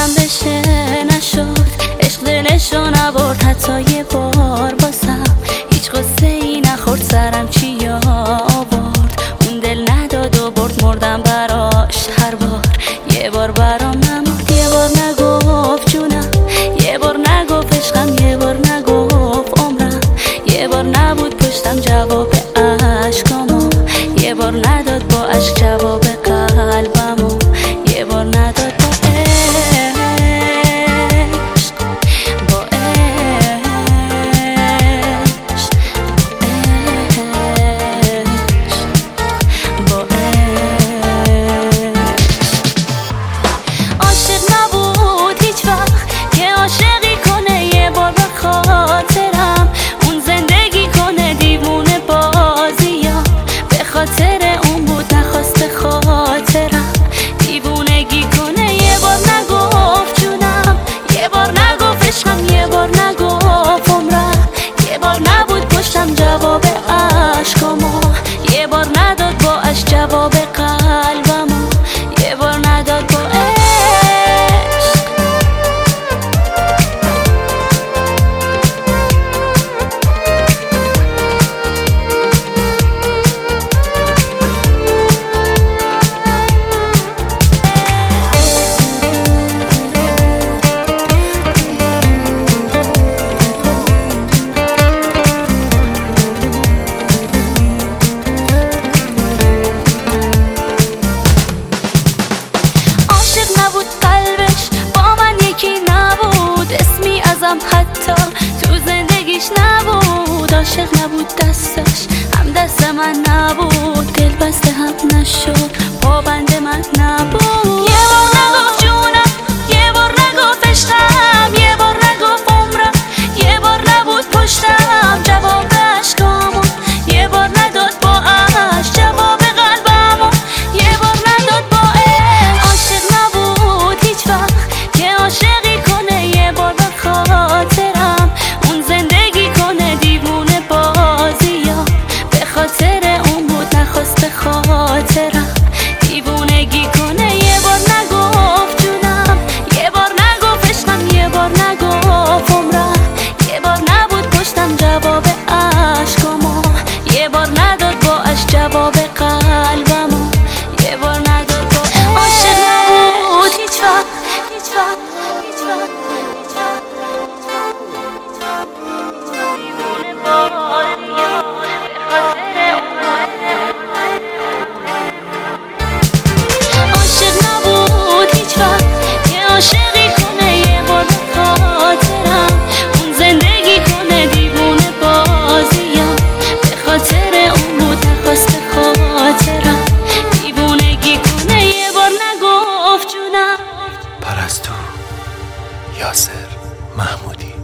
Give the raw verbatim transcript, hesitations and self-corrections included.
دلم بشه نشد، عشق دلشو نبرد حتی یه بار باسم. هیچ قصه ای نخورد سرم چی آورد، اون دل نداد و برد مردم براش هر بار. یه بار برام نمرد، یه بار نگفت جونم، یه بار نگفت عشقم، یه بار نگفت عمرم، یه بار نبود پشتم جواب عشقامو، یه بار نداد با عشق جواب قلبمو، یه بار نداد با عشق، با عشق، با عشق. عاشق نبود هیچ وقت که عاشقی کنه یه بار به خاطرم، اون زندگی کنه دیوونه بازیام، به خاطر اون بود نخواست به خاطرم دیوونگی کنه. یه بار نگفت جونم، یه بار نگفت عشقم، یه بار نگفت عمرم، یه بار نبود پشتم جواب عشقامو، یه بار نداد با عشق جواب قلبمو، یه بار نداد با عشق. حتی تو زندگیش نبود، عاشق نبود دستش هم دست من نبود، دل بسته هم نشد پابند من نبود. یه بار نگفت جونم، یه بار نگفت عشقم، یه بار نگفت عمرم، یه بار نبود پشتم جواب عشقامو، یه بار نداد با عشق جواب قلبمو، یه بار نداد با عشق. عاشق نبود هیچ وقت که عاشقی کنه یه بار خاطرم، اون زندگی کنه دیوونه بازیام، به خاطر اون بود نخواست به خاطرم دیوونگی کنه. یه بار نگفت جونم، یه بار نگفت عشقم، یه بار نگفت عمرم، یه بار نبود پشتم جواب عشقامو، یه بار نداد با عشق جواب قلبمو، یه بار نداد با عشق. عاشق نبود هیچ وقت، هیچ وقت، هیچ وقت، هیچ وقت. عاشق نبود هیچ وقت که عاشقی کنه یه بار به خاطرم، اون زندگی کنه دیوونه بازیام، به خاطر اون بود نخواست به خاطرم دیوونگی کنه. یه بار نگفت جونم. پرستو یاسر محمودی.